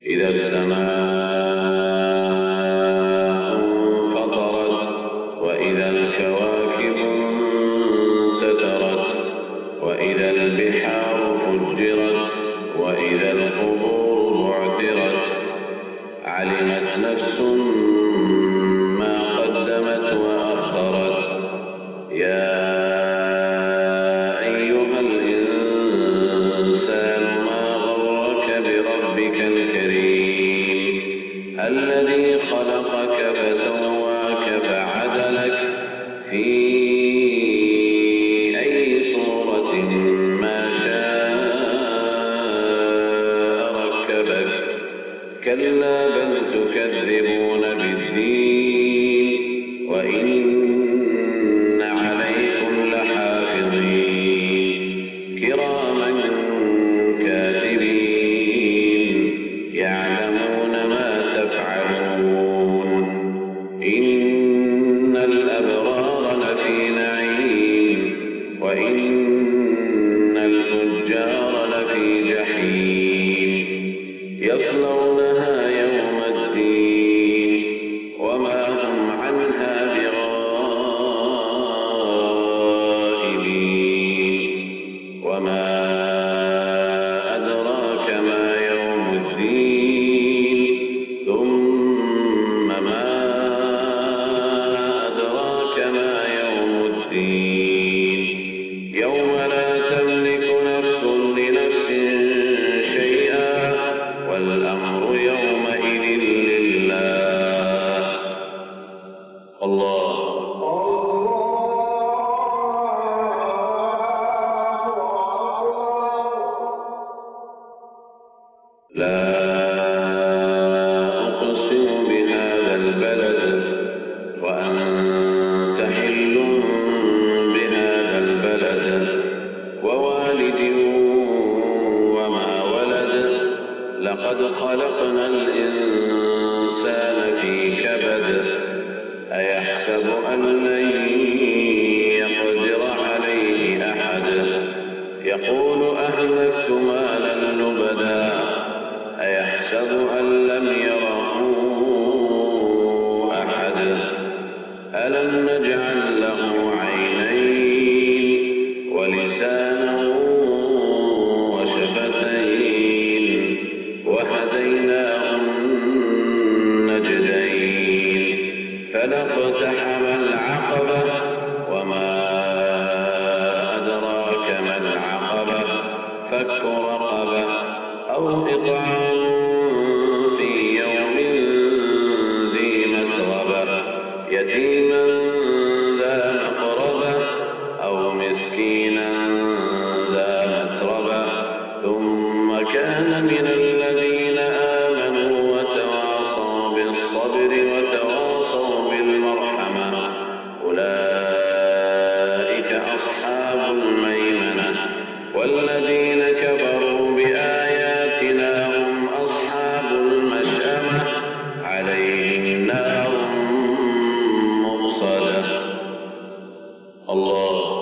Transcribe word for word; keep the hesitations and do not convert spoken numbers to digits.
إذا السماء انفطرت وإذا الكواكب انتثرت وإذا البحار فجرت وإذا القبور بعثرت علمت نفس ما قدمت وأخرت. يا أيها الإنسان ما غرك بربك الكريم الذي خلقك فسواك فعدلك في أي صورة ما شاء ركبك. كلا بل تكذبون بالدين وإن عليكم لحافظين كراما كاتبين يعلمون ما تفعلون. إن الأبرار لفي نعيم وإن الفجار لفي جحيم يصلونها يوم الدين وما هم عنها بغائبين. وما أدراك ما يوم الدين ثم ما أدراك ما يوم الدين يوم لا تملك نفس لنفس شيئا والأمر يومئذ لله. الله لا أقسم بهذا البلد وأنت حل بهذا البلد ووالد وما ولد لقد خلقنا الإنسان في كبد أيحسب أن لن يقدر عليه أحد يقول أهلكت مالا لبدا أيحسب أن لم يره أحد ألم نجعل له عينين ولسانا وشفتين وهديناه النجدين فلاقتحم العقبة وما أدراك ما العقبة فك رقبة أو إطعام في يوم ذي مسغبة يتيما ذا مقربة أو مسكينا ذا متربة ثم كان من الذين آمنوا وتواصوا بالصبر وتواصوا بالمرحمة أولئك أصحاب الميمنة والذين كفروا بآياتنا هم أصحاب المشأمة عليهم نار مؤصدة. الله